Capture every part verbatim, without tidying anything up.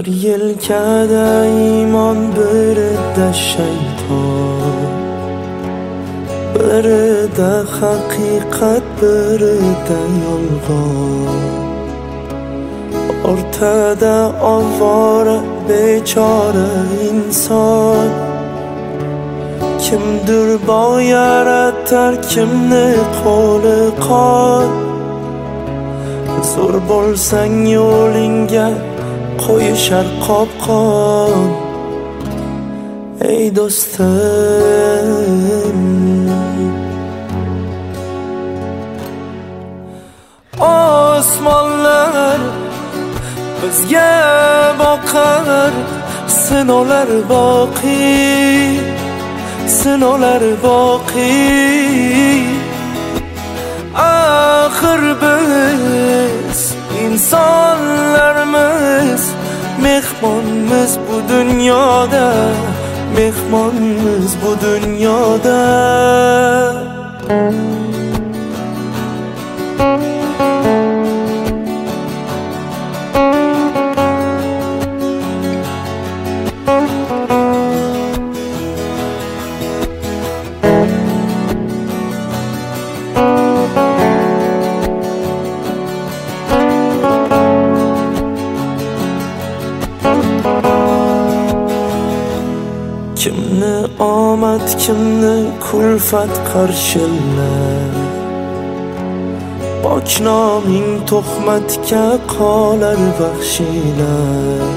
yelkada iymon, birida shayton, birida haqiqat, birida yolg'on. O'rtada ovora bechora inson. Kimdir bog' yaratar, kimni qo'li qon. Zo'r bo'lsang yo'lingga qo'yishar qopqon. Ey do'stim, osmonlar bizga boqar, sinovlar boqiy, sinovlar boqiy. Axir biz insonlarmiz, mehmonmiz bu dunyoda, mehmonmiz bu dunyoda. Kimni omad, kimni kulfat qarshilar. Pok noming tuhmatga qolar vahshiylar.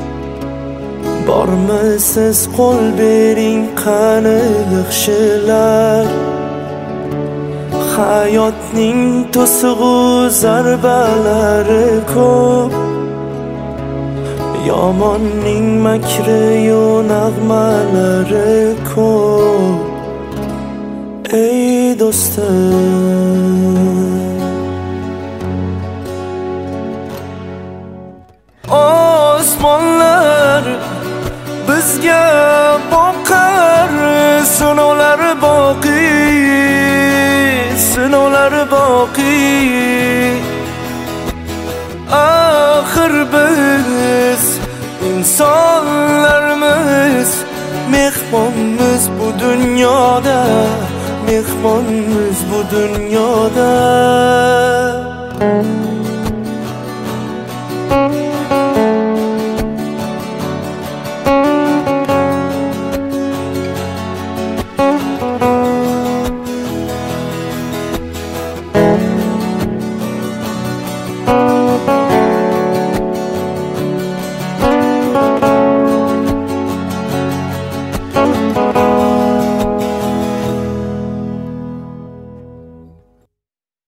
Bormi siz qo'l bering, qani yaxshilar. Hayotning to'sig'u zarbalari ko'p, yomonning makri-yu nag'malari ko'p. Ey do'stim, osmonlar bizga boqar, sinovlar boqiy, sinovlar boqiy. Axir biz insonlarmiz, mehmonmiz bu dunyoda, mehmonmiz bu dunyoda.